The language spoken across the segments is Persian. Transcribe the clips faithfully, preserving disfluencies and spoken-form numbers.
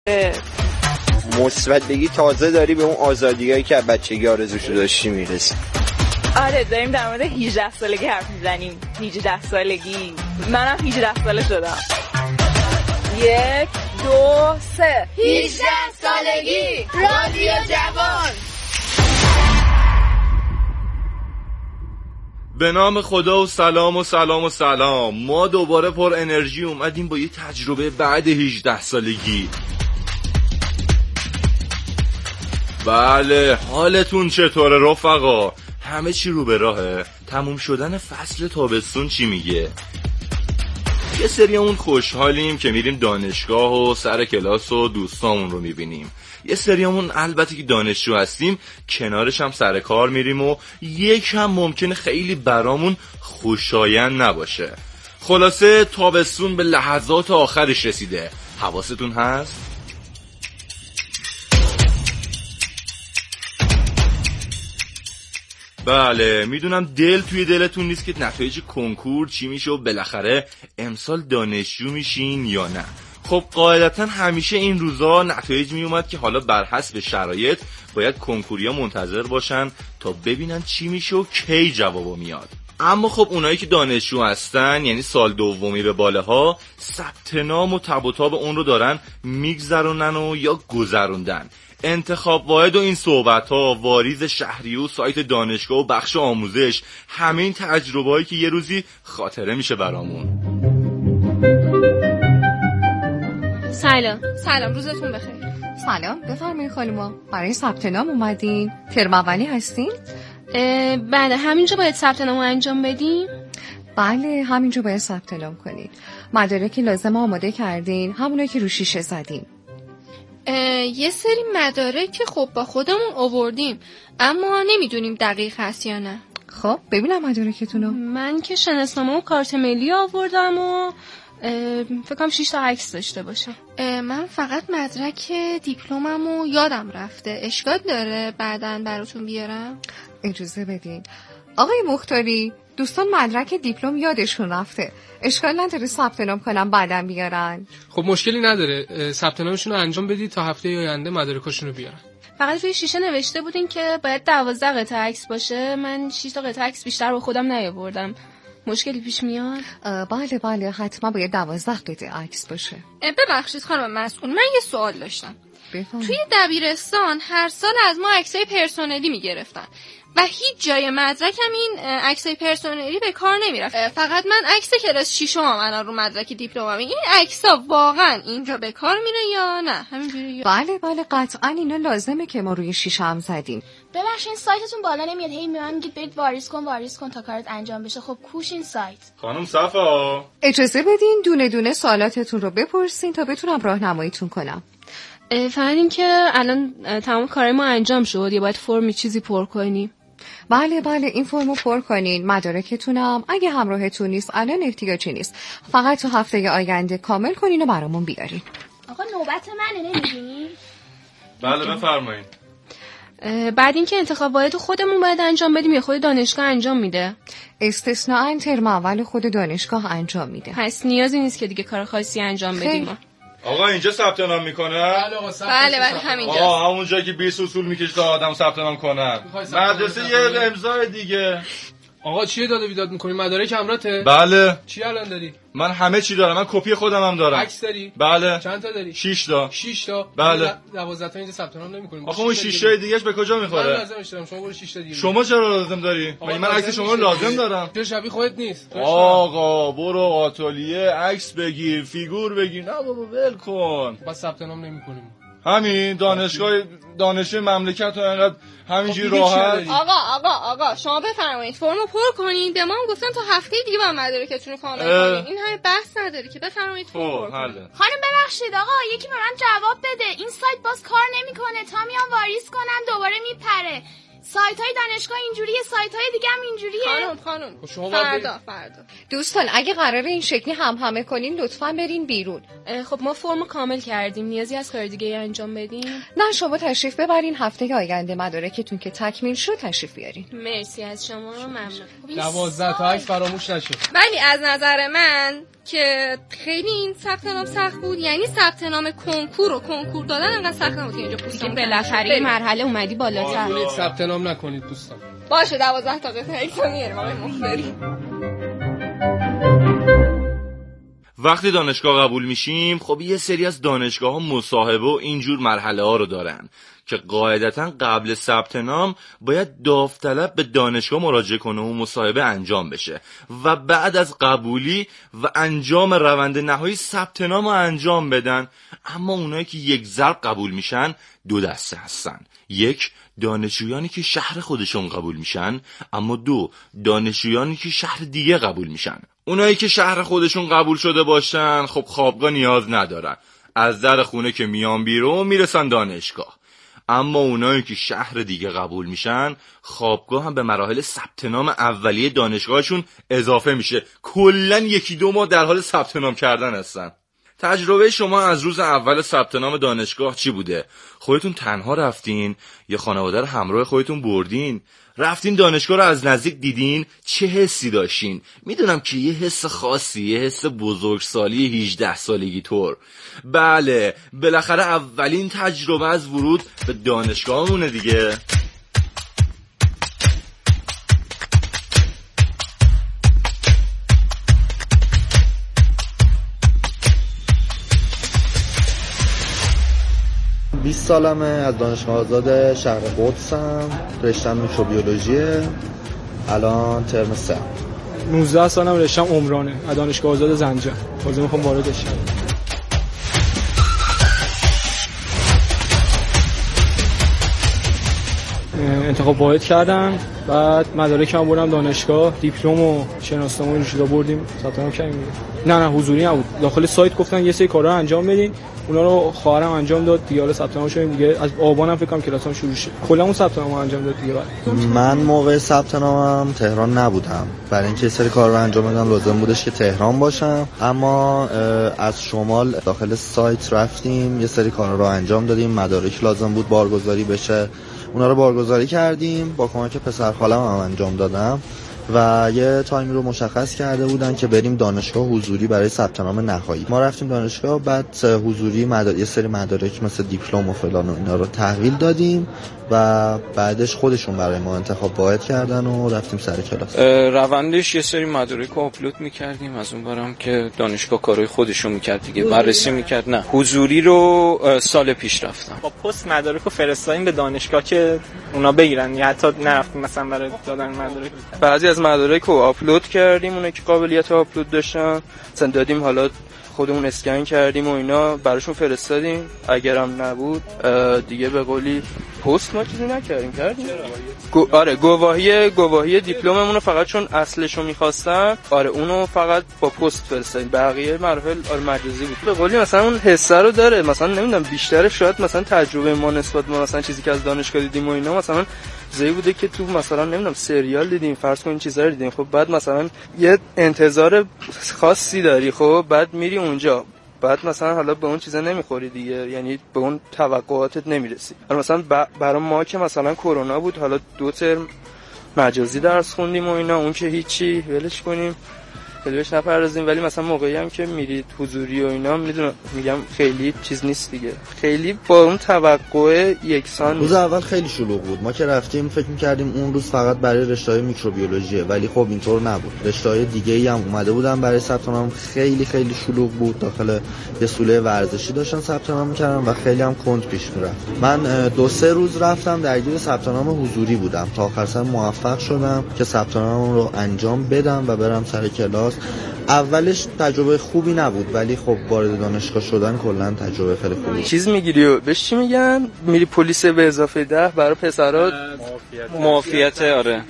مثبت بگی تازه داری به اون آزادیایی که بچگی آرزوشو داشتی میرسی. آره داریم در مورد هجده سالگی حرف میزنیم. هجده سالگی منم هجده ساله شدم. یک دو سه هجده سالگی رادیو جوان. به نام خدا و سلام و سلام و سلام. ما دوباره پر انرژی اومدیم با یه تجربه بعد هجده سالگی. بله حالتون چطوره رفقا؟ همه چی رو به راهه؟ تموم شدن فصل تابستون چی میگه؟ یه سریمون خوشحالیم که میریم دانشگاه و سر کلاس و دوستامون رو میبینیم. یه سریمون البته که دانشجو هستیم کنارش هم سر کار میریم و یکم ممکنه خیلی برامون خوشایند نباشه. خلاصه تابستون به لحظات آخرش رسیده. حواستون هست؟ بله میدونم دل توی دلتون نیست که نتایج کنکور چی میشه و بالاخره امسال دانشجو میشین یا نه. خب قاعدتا همیشه این روزا نتایج میومد که حالا بر حسب شرایط باید کنکوریا منتظر باشن تا ببینن چی میشه و کی جوابو میاد. اما خب اونایی که دانشجو هستن یعنی سال دومی به بالاها ثبت نام و تب و تاب اون رو دارن میگذرونن و یا گذروندن. انتخاب واحد و این صحبت ها، واریز شهری و سایت دانشگاه و بخش آموزش، همین تجربه‌ای که یه روزی خاطره میشه برامون. سلام. سلام روزتون بخیر. سلام بفرمایید خانوما، برای ثبت نام اومدین؟ ترم اولی هستین؟ بله همینجا باید ثبت نام انجام بدیم؟ بله همینجا باید ثبت نام کنید. مدارک لازم آماده کردین، همونایی که رو شیشه زدیم. یه سری مدارک که خب با خودمون آوردیم اما نمیدونیم دقیق هست یا نه. خب ببینم مدارکتونو. من که شناسنامه و کارت ملی آوردم و فکر کنم شش تا عکس داشته باشه. من فقط مدرک دیپلممو یادم رفته. اشکال داره بعداً براتون بیارم؟ اجازه بدین. آقای مختاری دوستان مدرک دیپلم یادشون رفته، اشکال نداره ثبت نام کنم بعداً بیارن؟ خب مشکلی نداره، ثبت نامشون رو انجام بدید تا هفته آینده مدارکاشون رو بیارن. فقط روی شیشه نوشته بودین که باید دوازده قطعه عکس باشه. من شش تا قطعه عکس بیشتر با خودم نیاوردم. مشکلی پیش میاد؟ بله بله حتما باید دوازده قطعه عکس باشه. ببخشید خانم مسئول، من یه سوال داشتم. بفهم. توی دبیرستان هر سال از ما عکسای پرسنلی میگرفتن و هیچ جای مدرکم این عکسای پرسنلی به کار نمیرفت. فقط من عکس کلاس ششم الان رو مدرک دیپلمم. این عکس‌ها واقعا اینجا به کار میره یا نه همینجوریه؟ بله بله قطعا اینا لازمه که ما روی شیشه هم زدیم. ببخشید سایتتون بالا نمیاد، هی میگن میگید برید واریز کن واریز کن تا کارت انجام بشه. خب کوش این سایت؟ خانم صفا اجازه بدین دونه دونه سوالاتتون رو بپرسین تا بتونم راهنماییتون کنم. فقط این که الان تمام کارهای ما انجام شد یا باید فرمی چیزی پر کنیم؟ بله بله این فرمو پر کنین. مدارکتونم اگه همراهتون نیست الان احتیاجی نیست، فقط تو هفته آینده کامل کنین و برامون بیارین. آقا نوبت منه نمیدونی؟ بله بفرمایید. بعد اینکه انتخاب واحد خودمون باید انجام بدیم یا خود دانشگاه انجام میده؟ استثناء ترم اول خود دانشگاه انجام میده. پس نیازی نیست که دیگه کار خاصی انجام بدیم. آقا اینجا ثبت نام میکنه؟ بله آقا ثبت بله بله همینجا. آقا همونجا که بیست اصول میکشه تا آدم ثبت نام کنن. مدرسه یه امضای دیگه. آقا چیه داده بیداد میکنی؟ مدارک همراته؟ بله. چی الان داری؟ من همه چی دارم، من کپی خودم هم دارم. عکس داری؟ بله. چند تا داری؟ شش تا. شش تا؟ بله. دوازده تا اینجا ثبت نام نمی‌کنیم. آخه اون شش تا دیگه‌اش به کجا میخوره؟ من لازمش دارم، شما برو شش تا دیگه. شما چرا لازم داری؟ من من عکس شما رو لازم دارم. چه شبیه خودت نیست. آقا برو آتلیه عکس بگیر، فیگور بگیر. نه بابا ول کن. بس ثبت نام نمی‌کنیم. همین دانشگاه دانشجوی مملکت رو انقدر همینجوری راحت. آقا آقا آقا شما بفرمایید فرمو پر کنین. به ما هم گفتن تا هفته دیگه با مدارکتون رو کامل کنین. این همه بحث نداری که بفرمایید فرم پر کنین. خانم ببخشید آقا یکی به من جواب بده. این سایت باز کار نمیکنه، تا میان واریز کنن دوباره میپره. سایت های دانشگاه اینجوریه، سایت های دیگه هم اینجوریه. خانم خانم فردا فردا دوستان اگه قراره این شکلی هم همه کنین لطفاً برین بیرون. خب ما فرم کامل کردیم، نیازی از کار دیگه انجام بدیم؟ نه شما تشریف ببرین، هفته آینده مدارکتون که تکمیل شد تشریف بیارین. مرسی از شما، ممنون. دوازده تا عکس فراموش نشه. ولی از نظر من که خیلی این ثبت نام سخت بود. یعنی ثبت نام کنکور و کنکور دادن انقدر سخت نبود که اینجا پوستم بالاخره مرحله اومدی بالاتر. کنید ثبت نام نکنید دوستان. باشه دوازده تا قطعه ایکسا میاریم آقای مختاری. وقتی دانشگاه قبول میشیم خب یه سری از دانشگاه ها مصاحبه و اینجور مرحله ها رو دارن که قاعدتا قبل ثبت نام باید داوطلب به دانشگاه مراجعه کنه و مصاحبه انجام بشه و بعد از قبولی و انجام روند نهایی ثبت نام رو انجام بدن. اما اونایی که یک ضرب قبول میشن دو دسته هستن: یک، دانشجویانی که شهر خودشون قبول میشن، اما دو، دانشجویانی که شهر دیگه قبول میشن. اونایی که شهر خودشون قبول شده باشن خب خوابگاه نیاز ندارن، از در خونه که میان بیرون میرسن دانشگاه. اما اونایی که شهر دیگه قبول میشن خوابگاه هم به مراحل ثبت نام اولیه دانشگاهشون اضافه میشه. کلن یکی دو ماه در حال ثبت نام کردن هستن. تجربه شما از روز اول ثبت نام دانشگاه چی بوده؟ خودتون تنها رفتین یا خانواده رو همراه خودتون بردین؟ رفتین دانشگاه رو از نزدیک دیدین؟ چه حسی داشتین؟ میدونم که یه حس خاصی، یه حس بزرگسالی هجده سالگی طور. بله، بالاخره اولین تجربه از ورود به دانشگاهمونه دیگه. بیست سالمه، از دانشگاه آزاد شهر قدسم، رشتم میکروبیولوژیه، الان ترم سه. نوزده سالم، رشتم عمرانه، از دانشگاه آزاد زنجان. بازم میخوام واردش شم. انتخاب واحد کردم، بعد مدارکم بردم دانشگاه، دیپلم و شناسنامه و چیزا بردیم، ثبت نام کردیم. نه نه حضوری نبود، داخل سایت گفتن یه سری کارا انجام بدین، اونا رو خواهرم انجام داد دیگه. حالا ثبت نام شدیم دیگه، از آبانم فکر کنم کلاسام شروع شد. کلا اون ثبت نام انجام داد دیگه. بعد من موقع ثبت نامم تهران نبودم، برای اینکه سری کار رو انجام بدم لازم بودش که تهران باشم. اما از شمال داخل سایت رفتیم، یه سری کارا رو انجام دادیم، مدارک لازم بود بارگذاری بشه، اونا رو بارگذاری کردیم، با کمک پسر خالم هم انجام دادم و یه تایمی رو مشخص کرده بودن که بریم دانشگاه حضوری برای ثبت نام نهایی. ما رفتیم دانشگاه، بعد حضوری مدار... یه سری مدارک مثل دیپلم و فلان و اینا رو تحویل دادیم و بعدش خودشون برای ما انتخاب واحد کردن و رفتیم سر کلاس. روندش یه سری مدارک رو آپلود می‌کردیم، از اون برام که دانشگاه کارهای خودشون می‌کرد دیگه، بررسی می‌کرد. نه، حضوری رو سال پیش رفتم. با پست مدارک رو فرستادیم به دانشگاه که اونا بگیرن، یا حتی نرفتیم مثلا برای دادن مدارک. بعضی از مدارک رو آپلود کردیم، اونایی که قابلیت آپلود داشتن مثلا دادیم، حالا خودمون اسکن کردیم و اینا براشون فرستادیم. اگرم نبود دیگه به قولی پست ما چیزی نکردیم. کردیم گو... آره گواهی گواهی دیپلممون رو فقط چون اصلشو می‌خواستن، آره اونو فقط با پست فرستادیم. بقیه مراحل آره مجازی بود. به قولی مثلا اون حسه رو داره، مثلا نمیدونم بیشتر شاید مثلا تجربه ما نسبت به مثلا چیزی که از دانشگاه دیدیم و اینا مثلا زایی بوده که تو مثلا نمیدونم سریال دیدیم، فرض کن این چیزا رو دیدیم، خب بعد مثلا یه انتظار خاصی داری، خب بعد میری اونجا، بعد مثلا حالا به اون چیزا نمیخوری دیگه، یعنی به اون توقعاتت نمیرسی. مثلا برای ما که مثلا کرونا بود، حالا دو ترم مجازی درس خوندیم و اینا، اون که هیچی ولش کنیم، خیلیش نپردازیم. ولی مثلا موقعی هم که میرید حضوری و اینا، میدونم میگم خیلی چیز نیست دیگه، خیلی با اون توقع یکسان. روز اول خیلی شلوغ بود، ما که رفتیم فکر می‌کردیم اون روز فقط برای رشته‌های میکروبیولوژیه، ولی خب اینطور نبود. رشته‌های دیگه‌ای هم اومده بودن برای ثبت نام، خیلی خیلی شلوغ بود. داخل یه سوله ورزشی داشتن ثبت نام می‌کردن و خیلی هم کند پیش می‌رفت. من دو سه روز رفتم درگیر ثبت نام حضوری بودم تا آخر سر موفق شدم که ثبت نام رو انجام بدم و برم سر کلاس. اولش تجربه خوبی نبود، ولی خب وارد دانشگاه شدن کلا تجربه خیلی خوبی. چیز میگیری و بهش چی میگن؟ میری پلیس به اضافه ده برای پسرا معافیت. آره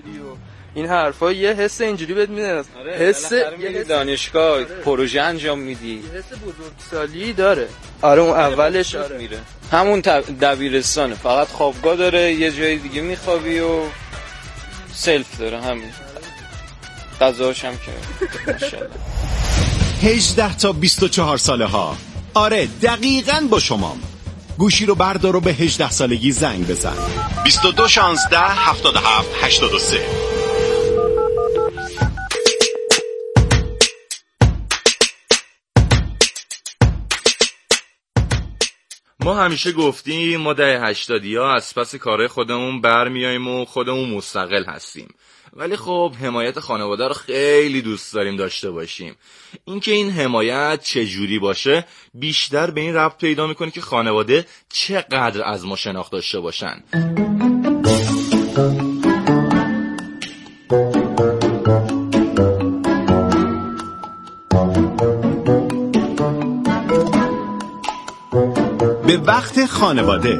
این حرفا یه حس اینجوری بهت میده. آره حس یه دانشگاه آره. پروژه انجام میدی، حس بزرگسالی داره. آره اون اولش آره. میره همون دبیرستانه، فقط خوابگاه داره، یه جای دیگه میخوابی و سلف داره، همین. غذاش هم که ماشاءالله. هجده تا بیست و چهار ساله ها، آره دقیقاً با شمام. گوشی رو بردار و به هجده سالگی زنگ بزن. بیست و دو شانزده هفتاد و هفت هشتاد و سه. ما همیشه گفتیم ما دهه هشتادی ها از پس کارهای خودمون برمیاییم و خودمون مستقل هستیم، ولی خب حمایت خانواده رو خیلی دوست داریم داشته باشیم. اینکه این حمایت چه جوری باشه بیشتر به این ربط پیدا میکنه که خانواده چقدر از ما شناخت داشته باشن. به وقت خانواده.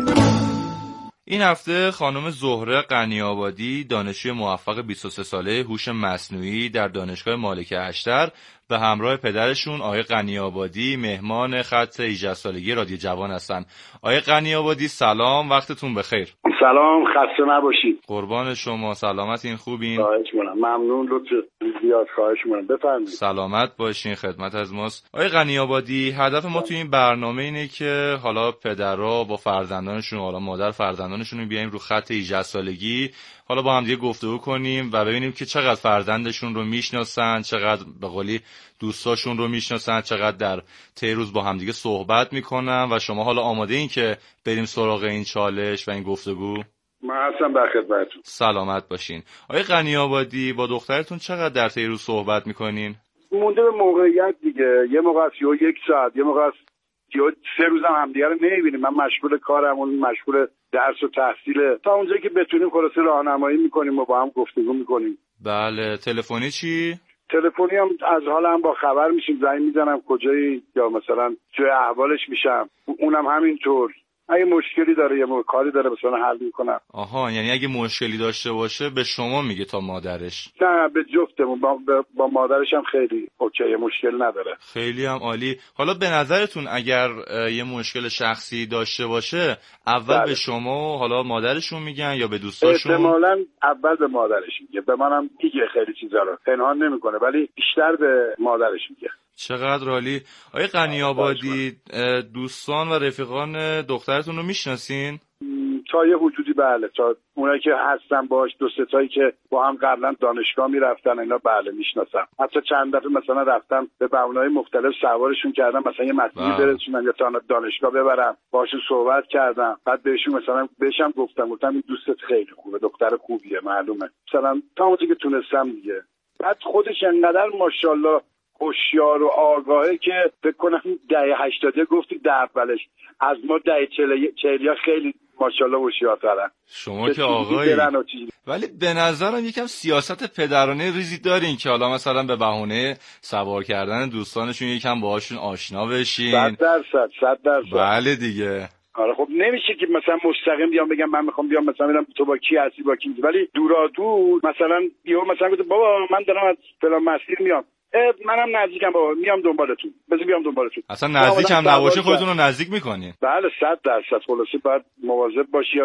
این هفته خانم زهره غنی‌آبادی، دانشجوی موفق بیست و سه ساله هوش مصنوعی در دانشگاه مالک اشتر، به همراه پدرشون آقای غنی‌آبادی مهمان خط هجده سالگی رادیو جوان هستن. آقای غنی‌آبادی سلام، وقتتون بخیر. سلام، خسته نباشید. قربان شما، سلامتین؟ خوبین؟ خواهش می‌کنم، ممنون، لطف زیاد، خواهش می‌کنم، بفرمایید. سلامت باشین، خدمت از ماست. آقای غنی‌آبادی، هدف ما توی این برنامه اینه که حالا پدرها با فرزندانشون، حالا مادر فرزندانشون رو بیایم رو خط هجده سالگی، حالا با هم دیگه گفتگو کنیم و ببینیم که چقدر فرزندشون رو میشناسن، چقدر به قولی دوستاشون رو میشناسن، چقدر در طی روز با هم دیگه صحبت میکنن. و شما حالا آماده این که بریم سراغ این چالش و این گفتگو؟ من هستم در خدمتتون. سلامت باشین. آقای غنی‌آبادی، با دخترتون چقدر در طی روز صحبت میکنین؟ مونده به موقعیت دیگه، یه موقع است یه یک ساعت، یه موقع است یه سه روز هم همدیگه رو نمیبینیم. من مشغول کارم، اون مشغول درس و تحصیله، تا اونجایی که بتونیم خلاصه راهنمایی میکنیم و با هم گفتگو میکنیم. بله. تلفنی چی؟ تلفنی هم از حال هم با خبر میشیم، زنگ میزنم کجایی یا مثلا جای احوالش میشم، اونم همینطور. اگه مشکلی داره یا کاری داره مثلا حل میکنم. آها، یعنی اگه مشکلی داشته باشه به شما میگه تا مادرش؟ نه، به جفتمون، با, با مادرش هم خیلی اوکی، مشکل نداره. خیلی هم عالی. حالا به نظرتون اگر یه مشکل شخصی داشته باشه اول بله. به شما حالا مادرشون میگن یا به دوستاشون؟ احتمالاً اول به مادرش میگه، به منم میگه خیلی چیزا رو پنهان نمیکنه، ولی بیشتر به مادرش میگه. چقدر عالی. آقای غنی‌آبادی، دوستان و رفیقان دخترتون رو میشناسین؟ تا یه حدودی بله، تا اونایی که هستن باش، دو سه تایی که با هم قبلا دانشگاه میرفتن اینا بله میشناسم. حتی چند دفعه مثلا رفتم به بهونه‌های مختلف سوارشون کردم، مثلا یه مسئله برسونن یا تا دانشگاه ببرم، باشون صحبت کردم، بعد بهشون مثلا بهشم گفتم گفتم این دوستت خیلی خوبه، دختر خوبیه، معلومه، مثلا تا اونجایی که تونستم دیگه. بعد خودش انقدر ماشاءالله هوشیار و آگاهه که فکر کنم دهه هشتادی گفتی در اولش، از ما دهه چهلیا خیلی ماشاءالله هوشیارترن. شما که آقایی، ولی به نظرم یکم سیاست پدرانه ریزی دارین که حالا مثلا به بهونه سوار کردن دوستانشون یکم باهاشون آشنا بشین. صد درصد صد درصد بله دیگه. آره خب نمیشه که مثلا مستقیم بیام بگم من میخوام بیام مثلا ببینم تو با کی هستی با کی، ولی دورا دور مثلا یهو مثلا گفت بابا من دارم از فلان مسیر میام، منم نزدیکم بابا میام دنبالتون، بذار بیام دنبالتون. اصلا نزدیک هم نباشه خودتون رو نزدیک میکنی. بله صد درصد. خلاصه باید مواظب باشی.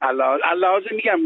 اللحاظ میگم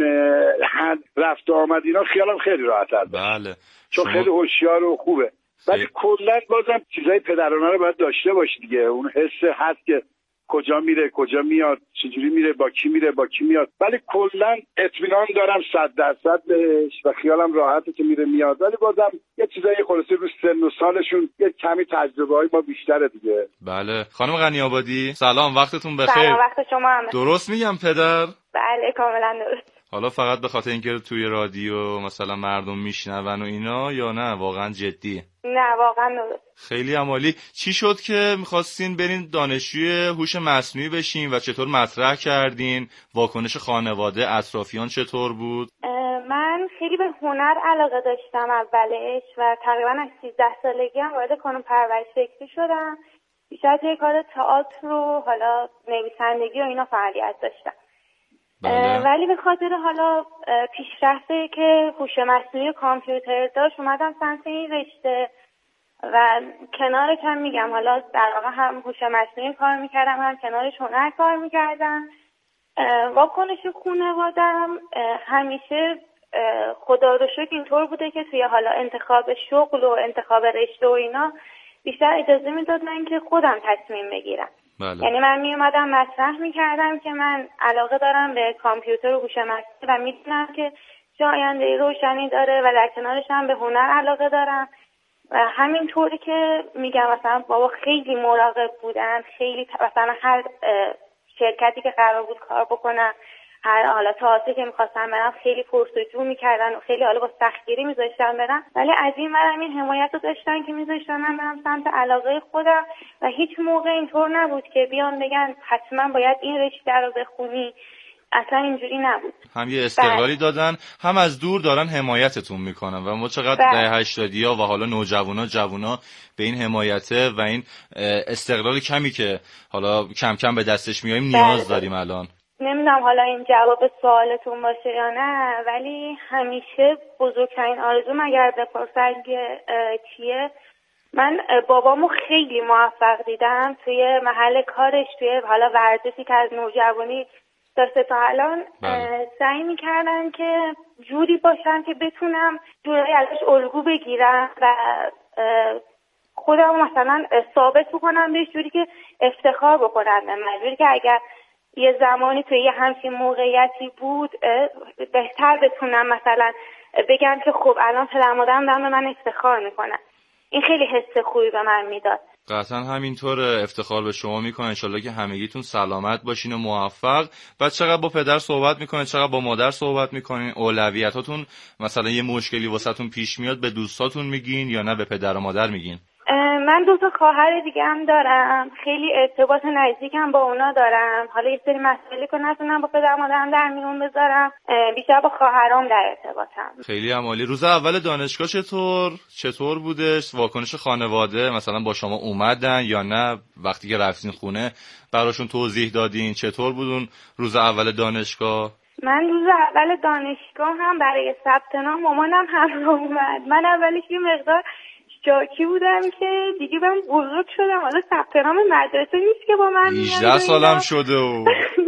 رفت و آمد اینا خیالم خیلی راحت‌تر. بله چون خیلی هوشیار و خوبه. ولی کلا بازم چیزای پدرانه رو باید داشته باشی دیگه. اون حس هست که کجا میره کجا میاد، چجوری میره، با کی میره با کی میاد، ولی کلا اطمینان دارم صد درصد بهش و خیالم راحته که میره میاد. ولی بازم یه چیزای خلاصه رو سن و سالشون یه کمی تجربه های ما بیشتره دیگه. بله. خانم غنی‌آبادی سلام، وقتتون بخیر. سلام، وقت شما هم. درست میگم پدر؟ بله کاملا درست. حالا فقط به خاطر اینکه توی رادیو مثلا مردم میشنون و اینا یا نه واقعا جدی؟ نه واقعا درست. خیلی عالی. چی شد که میخواستین برین دانشجوی هوش مصنوعی بشین و چطور مطرح کردین؟ واکنش خانواده، اطرافیان چطور بود؟ من خیلی به هنر علاقه داشتم اولش و تقریبا از سیزده سالگی هم وارد کانون پرورش فکری شدم. بیشتر توی کار تئاتر و حالا نویسندگی و اینا فعالیت داشتم. بله. ولی به خاطر حالا پیشرفته که هوش مصنوعی و کامپیوتر داشت اومدم سمت این رشته و کنارش هم میگم حالا در واقع هم هوش مصنوعی کار میکردم هم کنارش هنر کار میکردم. واکنش خانواده‌ام همیشه خدا رو شکر اینطور بوده که توی حالا انتخاب شغل و انتخاب رشته و اینا بیشتر اجازه میدادن که خودم تصمیم بگیرم. بله. یعنی من می اومدم مطرح میکردم که من علاقه دارم به کامپیوتر و هوش مصنوعی و میدونم که چه آینده روشنی داره و در کنارش هم به هنر علاقه دارم و همینطوری که میگم مثلا بابا خیلی مراقب بودن، خیلی مثلا هر شرکتی که قرار بود کار بکنم، هر حالا تئاتری که می‌خواستم برم خیلی پرس‌وجو می‌کردن و خیلی حالا با سختگیری می‌ذاشتن برم، ولی از این ورم این حمایت رو داشتن که می‌ذاشتن من برم سمت علاقه خودم و هیچ موقع اینطور نبود که بیان بگن حتما باید این رشته رو بخونی. اصلا اینجوری نبود. هم یه استقلالی دادن، هم از دور دارن حمایتتون میکنن و ما چقدر دهه هشتادیا و حالا نوجوانا جوونا به این حمایته و این استقلال کمی که حالا کم کم به دستش میایم نیاز داریم الان. نمیدونم حالا این جواب سوالتون باشه یا نه، ولی همیشه بزرگترین آرزوم اگر بپرسن که چیه، من بابامو خیلی موفق دیدم توی محل کارش، توی حالا ورزشی که از نوجوانی داشته تا الان. سعی میکردن که جوری باشن که بتونم جوری ازش الگو بگیرم و خودم مثلا ثابت بکنم بهش، جوری که افتخار بکنم به من، جوری که اگر یه زمانی توی یه همچین موقعیتی بود بهتر بتونم مثلا بگم که خب الان پدر مادرم دارن به من افتخار میکنن. این خیلی حس خوبی به من میداد. قطعا همینطور افتخار به شما میکنه. انشالله که همگیتون سلامت باشین و موفق. بعد چقدر با پدر صحبت میکنین، چقدر با مادر صحبت میکنین؟ اولویتاتون مثلا یه مشکلی واسهتون پیش میاد به دوستاتون میگین یا نه به پدر و مادر میگین؟ من دو تا خواهر دیگه هم دارم، خیلی ارتباط نزدیکم با اونا دارم. حالا یه سری مسائلی که نتونم با پدر مادرم در میون بذارم، بیشتر با خواهرام در ارتباطم. خیلی عالی. روز اول دانشگاه چطور چطور بودش؟ واکنش خانواده مثلا با شما اومدن یا نه؟ وقتی که رفتین خونه براشون توضیح دادین؟ چطور بودون روز اول دانشگاه؟ من روز اول دانشگاه هم برای ثبت نام مامانم همراه اومد. من اولش یه مقدار شاکی بودم که دیگه من بزرگ شدم، حالا ثبت نام مدرسه نیست که با من هجده سالم شده و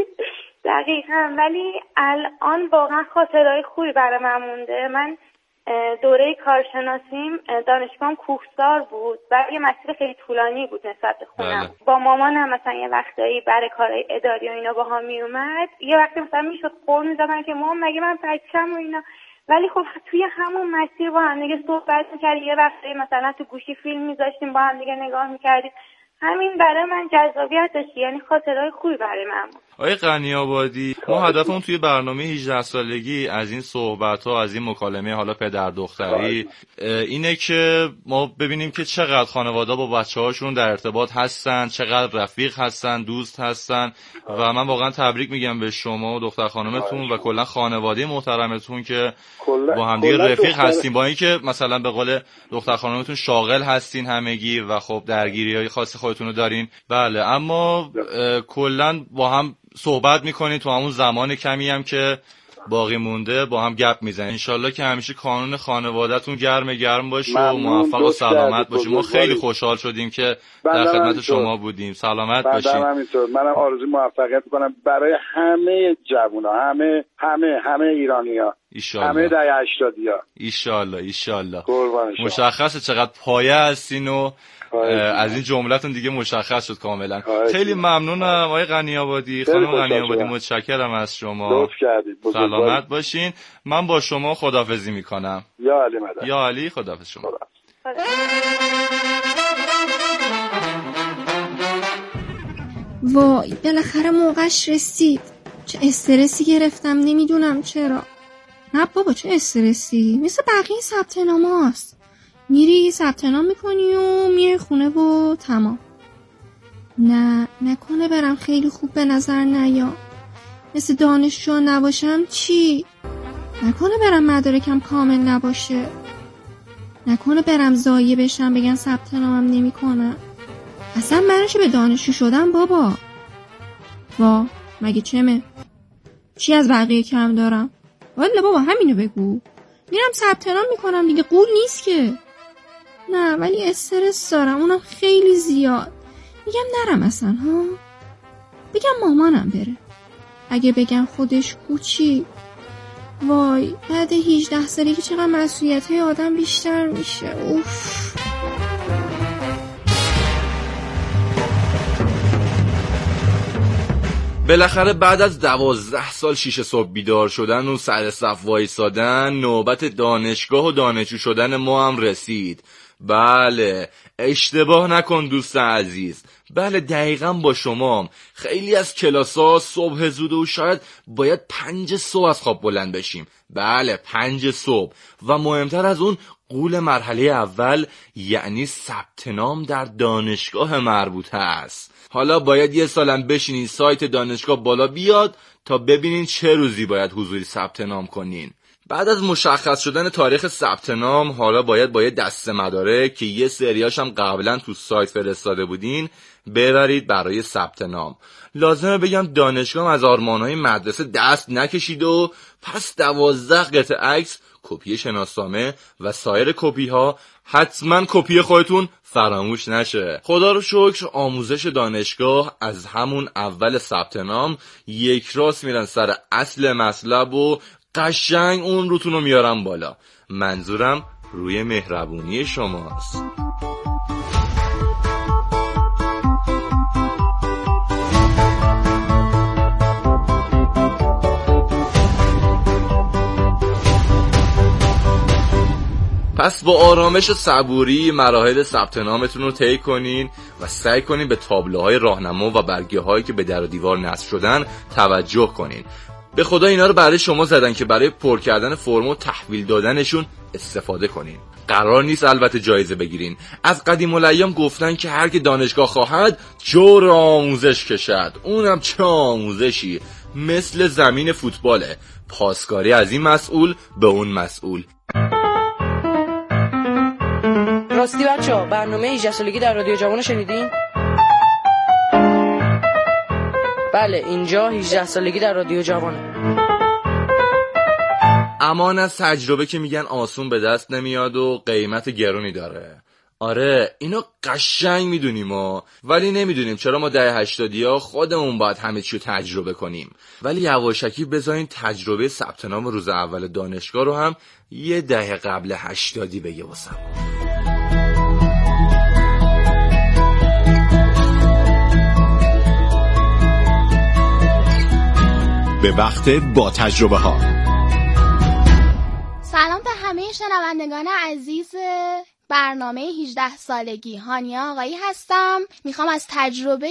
دقیقاً. ولی الان واقعا خاطرهای خوبی برای من مونده. من دوره کارشناسیم دانشگاهم کوهسار بود و یه مسیر خیلی طولانی بود نسبت به خونم. بله. با مامانم مثلا یه وقتایی برای کارهای اداری و اینا با هم می اومد، یه وقتی مثلا میشد قول می‌زدن که مام مگه من بچه‌م و اینا، ولی خب توی همون مسیر با هم دیگه صحبت می‌کردیم. یه وقتی مثلا تو گوشی فیلم می‌ذاشتیم با هم دیگه نگاه می‌کردیم. همین برای من جذابیت داشت، یعنی خاطرهای خوبی برای من بود. آقای غنی‌آبادی، ما هدفمون توی برنامه هجده سالگی از این صحبت‌ها، از این مکالمه حالا پدر دختری اینه که ما ببینیم که چقدر خانواده‌ها با بچه‌هاشون در ارتباط هستن، چقدر رفیق هستن، دوست هستن و من واقعا تبریک میگم به شما و دختر خانمتون و کلا خانواده محترمتون که با هم دیگه رفیق هستین، با اینکه مثلا به قول دختر خانمتون شاغل هستین همگی و خب درگیری‌های خاص خودتون رو دارین. بله، اما کلا با هم صحبت میکنید تو همون زمان کمی هم که باقی مونده با هم گپ میزنید. انشالله که همیشه کانون خانوادهتون گرم گرم باشه و موفق و سلامت باشید. ما خیلی خوشحال شدیم که در خدمت شما بودیم. سلامت باشید. منم آرزوی موفقیت میکنم برای همه جوونا، همه همه همه ایرانی‌ها، همه دهه هشتادیا. ایشالله ایشالله. مشخصه چقدر پایه هستین و از این جملتون دیگه مشخص شد کاملا. خیلی ممنونم آقای غنی‌آبادی، خانم غنی‌آبادی، متشکرم از شما. لطف کردید. سلامت باشین. من با شما خداحافظی میکنم. یا علی مدد. یا علی، خداحافظ شما. وای بالاخره موقعش رسید. چه استرسی گرفتم نمیدونم چرا. نه بابا چه استرسی، مثل بقیه ثبت نام‌هاست. میری ثبت نام میکنی و میای خونه و تمام. نه نکنه برم خیلی خوب به نظر نیا، مثل دانشجو نباشم چی؟ نکنه برم مدارکم کامل نباشه، نکنه برم ضایع بشم بگن ثبت نامم نمیکنم. اصلا منش به دانشجو شدم بابا. وا مگه چمه؟ چی از بقیه کم دارم؟ والا بابا همینو بگو. میرم ثبت نام میکنم دیگه، قول نیست که. نه ولی استرس دارم، اونم خیلی زیاد. میگم نرم اصلا ها، بگم مامانم بره. اگه بگم خودش کوچی، وای بعد هجده سالگی چقدر مسئولیت های آدم بیشتر میشه. اوف. بالاخره بعد از دوازده سال شیشه صبح بیدار شدن و سر صف وایسادن، نوبت دانشگاه و دانشجو شدن ما هم رسید. بله، اشتباه نکن دوست عزیز، بله دقیقاً با شما. خیلی از کلاس‌ها صبح زود و شاید باید پنج صبح از خواب بلند بشیم. بله پنج صبح. و مهمتر از اون قول مرحله اول یعنی ثبت نام در دانشگاه مربوطه است. حالا باید یه سالم بشینین سایت دانشگاه بالا بیاد تا ببینین چه روزی باید حضوری ثبت نام کنین. بعد از مشخص شدن تاریخ ثبت نام حالا باید باید دسته مدارک که یه سریاش هم قبلا تو سایت فرستاده بودین ببرید برای ثبت نام. لازمه بگم دانشگاه از آرمانهای مدرسه دست نکشید و پس دوازده قطعه عکس، کپی شناسنامه و سایر کپی ها حتما کپی خودتون فراموش نشه. خدا رو شکر آموزش دانشگاه از همون اول ثبت نام یک راست میرن سر اصل مطلب و قشنگ اون روتون رو میارم بالا. منظورم روی مهربونی شماست. پس با آرامش و صبوری مراحل ثبت نامتون رو طی کنین و سعی کنین به تابلوهای راهنما و برگه هایی که به در و دیوار نصب شدن توجه کنین. به خدا اینا رو برای شما زدن که برای پر کردن فرم و تحویل دادنشون استفاده کنین. قرار نیست البته جایزه بگیرین. از قدیم الایام گفتن که هر که دانشگاه خواهد جور آموزش کشد. اونم چه آموزشی؟ مثل زمین فوتباله. پاسکاری از این مسئول به اون مسئول. راستی بچه‌ها برنامه هجده سالگی در رادیو جوان شنیدین؟ بله اینجا هجده سالگی در رادیو جوانه. امان از تجربه که میگن آسون به دست نمیاد و قیمت گرونی داره. آره اینو قشنگ میدونیم و ولی نمیدونیم چرا ما دهه هشتادی ها خودمون باید همه چیو تجربه کنیم. ولی یواشکی بذارین تجربه ثبت نام روز اول دانشگاه رو هم یه دهه قبل هشتادی بگه واسم. به وقت با تجربه ها. سلام به همه شنوندگان عزیز برنامه هجده سالگی. هانیا آقایی هستم. میخوام از تجربه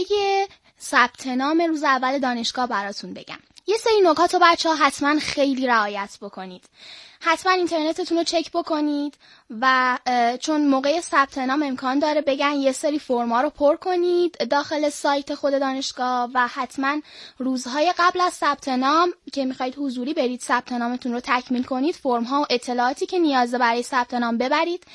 ثبت نام روز اول دانشگاه براتون بگم. یه سری نکات رو بچه ها حتما خیلی رعایت بکنید. حتما اینترنتتون رو چک بکنید و چون موقع ثبت نام امکان داره بگن یه سری فرما رو پر کنید داخل سایت خود دانشگاه و حتما روزهای قبل از ثبت نام که میخواید حضوری برید ثبت نامتون رو تکمیل کنید، فرم ها و اطلاعاتی که نیازه برای ثبت نام ببرید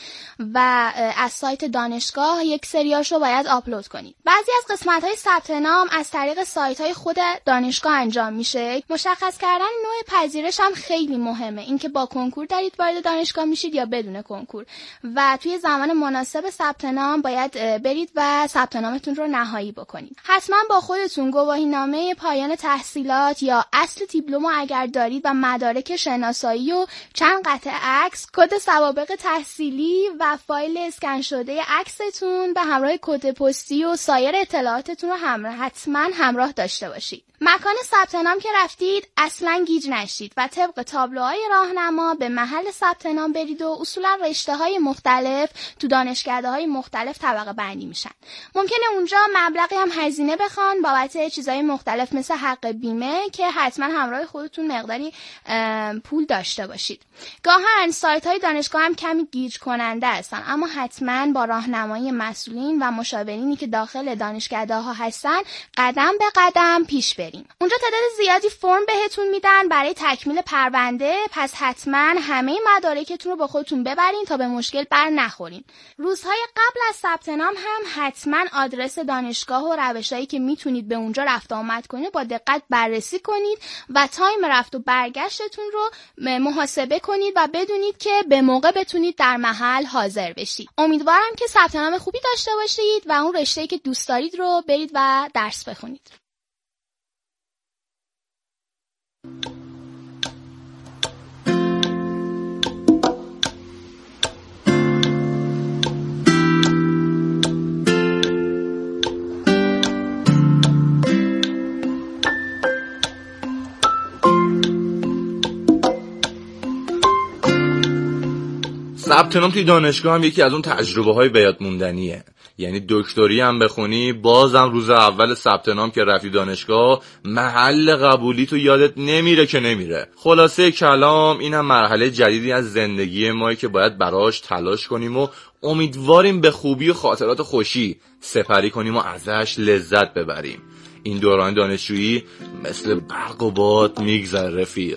و از سایت دانشگاه یک سریاش رو باید آپلود کنید. بعضی از قسمت های ثبت نام از طریق سایت های خود دانشگاه انجام میشه. مشخص کردن نوع پذیرش هم خیلی مهمه، اینکه با کنکور دارید وارد دانشگاه میشید یا بدون کنکور و توی زمان مناسب ثبت نام باید برید و ثبت نامتون رو نهایی بکنید. حتما با خودتون گواهینامه پایان تحصیلات یا اصل دیپلم اگر دارید و مدارک شناسایی و چند قطعه عکس، کد سوابق تحصیلی و فایل اسکن شده عکستون به همراه کد پستی و سایر اطلاعاتتون رو همراه حتما همراه داشته باشید. مکان ثبت نام که رفتید اصلا گیج نشید و طبق تابلوهای راهنما به محل ثبت نام برید و اصولا رشته‌های مختلف تو دانشکده‌های مختلف طبقه بندی میشن. ممکنه اونجا مبلغی هم هزینه بخوان بابت چیزای مختلف مثل حق بیمه که حتما همراه خودتون مقداری پول داشته باشید. گاهن سایت‌های دانشگاه هم کمی گیج کننده هستن، اما حتما با راهنمایی مسئولین و مشاورینی که داخل دانشکده‌ها هستن قدم به قدم پیش برید. اونجا تعداد زیادی فرم بهتون میدن برای تکمیل پرونده، پس حتما همه مدارکتون رو با خودتون ببرین تا به مشکل بر نخورین. روزهای قبل از ثبت نام هم حتما آدرس دانشگاه و روشایی که میتونید به اونجا رفت آمد کنید با دقت بررسی کنید و تایم رفت و برگشتتون رو محاسبه کنید و بدونید که به موقع بتونید در محل حاضر بشید. امیدوارم که ثبت نام خوبی داشته باشید و اون رشته‌ای که دوست دارید رو برید و درس بخونید. ثبت نام توی دانشگاه هم یکی از اون تجربه های به یاد موندنیه. یعنی دکتری هم بخونی بازم روز اول ثبت نام که رفتی دانشگاه محل قبولی تو یادت نمیره که نمیره. خلاصه کلام این هم مرحله جدیدی از زندگی ما که باید براش تلاش کنیم و امیدواریم به خوبی و خاطرات خوشی سپری کنیم و ازش لذت ببریم. این دوران دانشجویی مثل برق و باد میگذره رفیق.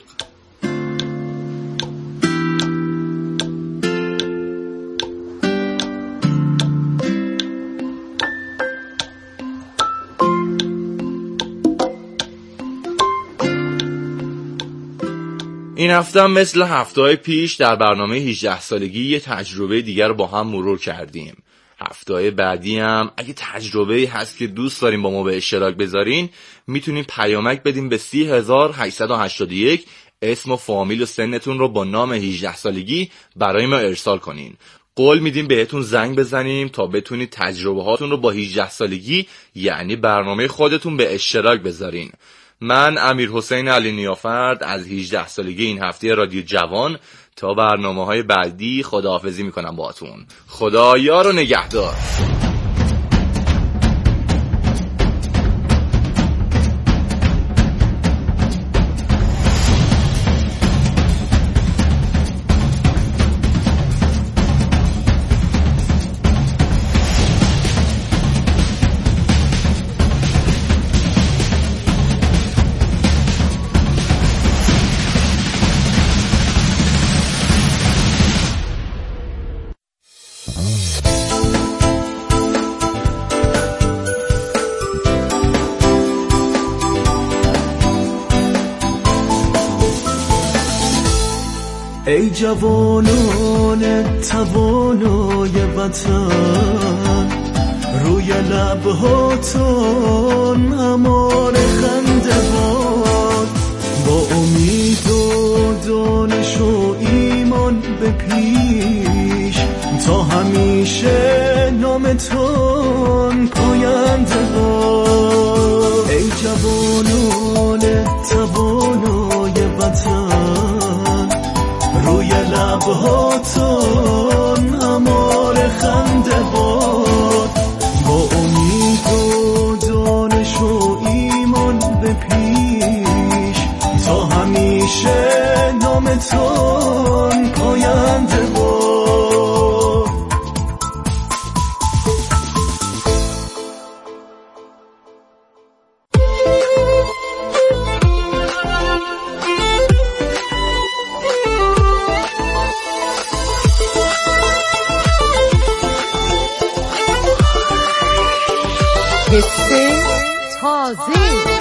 این هفته مثل هفته‌های پیش در برنامه هجده سالگی یه تجربه دیگر رو با هم مرور کردیم. هفته‌های بعدی هم اگه تجربه‌ای هست که دوست داریم با ما به اشتراک بذارین میتونین پیامک بدین به سی هزار هشتصد و هشتاد و یک، اسم و فامیل و سنتون رو با نام هجده سالگی برای ما ارسال کنین. قول میدیم بهتون زنگ بزنیم تا بتونید تجربه هاتون رو با هجده سالگی یعنی برنامه خودتون به اشتراک بذارین. من امیر حسین علی نیافرد از هجده سالگی این هفته رادیو جوان تا برنامه‌های بعدی خداحافظی میکنم باهاتون. خدا یار و نگهدار. ای جوانان توانای وطن، روی لبهاتون امان خنده باد، با امید و دانش و ایمان به پیش، تا همیشه نامتون پاینده باد. ای جوانان توانای وطن، روی لبهاتون امان خنده باد، با امید و دانش و ایمان به پیش، تا همیشه نامتون پاینده باد. حس تازه.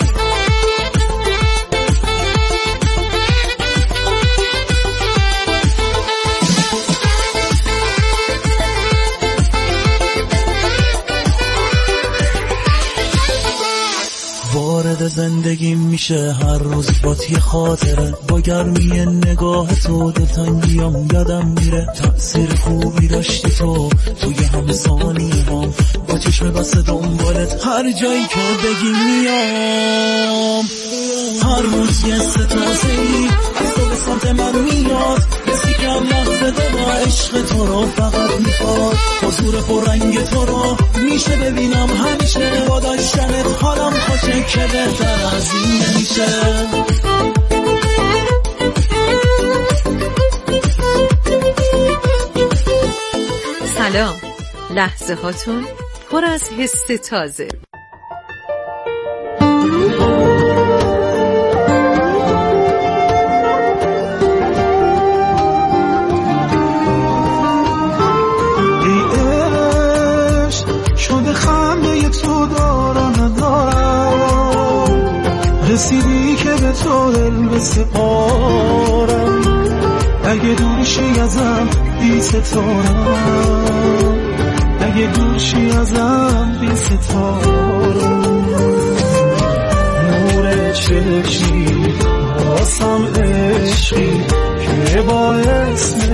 وارد زندگی میشه هر روز با یه خاطره، با گرمی نگاه تو دلتنگیام یادم میره، تأثیر خوبی داشتی تو توی همه ثانیه هم، با چشم بسته دنبالت هر جایی که بگی میام. هر روز یه ستازه‌ای از تو به سمت من میاد، کسی که هم لحظه دارم عشق تو رو فقط میخواد، حضور پررنگ تو رو میشه ببینم همیشه، با داشتنت حالم خوشه که بهتر از این نمیشه. سلام، لحظه هاتون پر از حس تازه. ای عشق شده خنده تو دارم ندارم، رسیدی که به تو دل بسپارم، اگه دورشی ازم بی ستارم، اگه دورشی ازم بی ستارم، نور چشمی واسم عشقی که باعث